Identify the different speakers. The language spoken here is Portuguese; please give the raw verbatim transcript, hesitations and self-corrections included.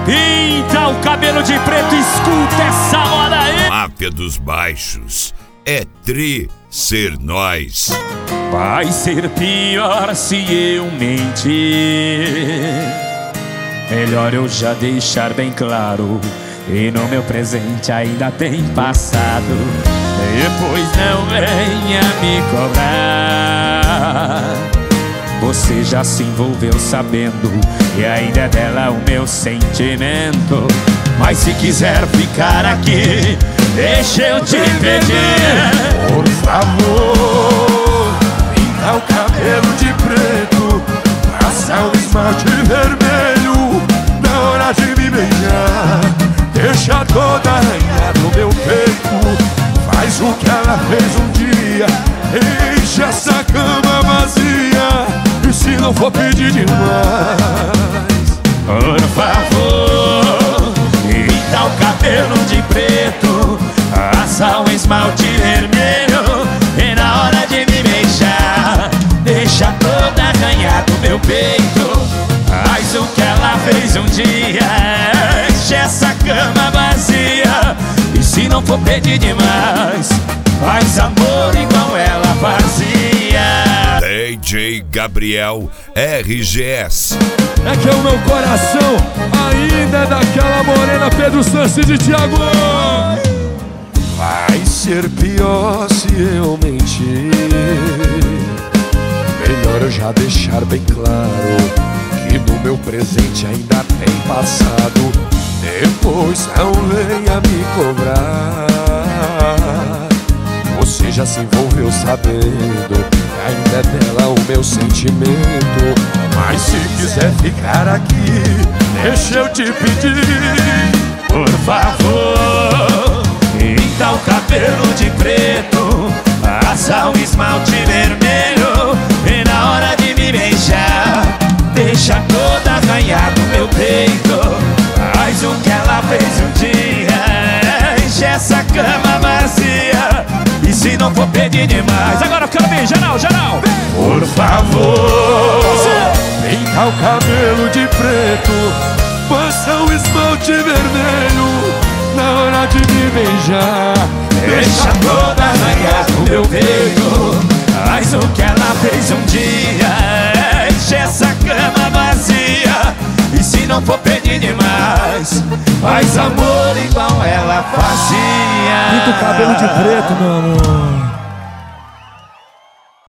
Speaker 1: Então, cabelo de preto, escuta essa moda aí.
Speaker 2: Máfia dos Baixos é tri ser nós.
Speaker 1: Vai ser pior se eu mentir. Melhor eu já deixar bem claro. E no meu presente ainda tem passado. Depois não venha me cobrar. Você já se envolveu sabendo, e ainda é dela o meu sentimento. Mas se quiser ficar aqui, deixa eu te pedir,
Speaker 3: por favor, pinta o cabelo de preto, passa o esmalte vermelho. Na hora de me beijar, deixa toda arranhada no meu peito. Faz o que ela fez um dia, enche essa cama vazia. E se não for pedir demais,
Speaker 1: por favor, pinta o cabelo de preto, passa um esmalte vermelho. E na hora de me beijar, deixa toda arranhada no meu peito. Faz o que ela fez um dia, enche essa cama vazia. E se não for pedir demais, faz amor igual ela fazia.
Speaker 2: D J Gabriel R G S.
Speaker 3: É que o meu coração ainda é daquela morena Pedro Sanches de Thiago. Vai ser pior se eu mentir. Melhor eu já deixar bem claro que no meu presente ainda tem passado. Depois não venha me cobrar. Você já se envolveu sabendo, ainda é dela o meu sentimento. Mas se quiser ficar aqui, deixa eu te pedir,
Speaker 1: por favor, pinta o cabelo de preto, passa um esmalte vermelho. E na hora de me beijar, deixa toda arranhada no meu peito. Faz o que ela fez um dia, enche essa cama vazia. E se não for pedir demais, agora eu quero ver, geral, geral,
Speaker 3: por favor, pinta o cabelo de preto, passa o esmalte vermelho. Na hora de me beijar,
Speaker 1: deixa toda arranhada no meu peito. Faz o que ela fez um dia, enche essa cama vazia. E se não for pedir demais, faz amor igual ela fazia.
Speaker 3: pinta o cabelo de preto, meu amor.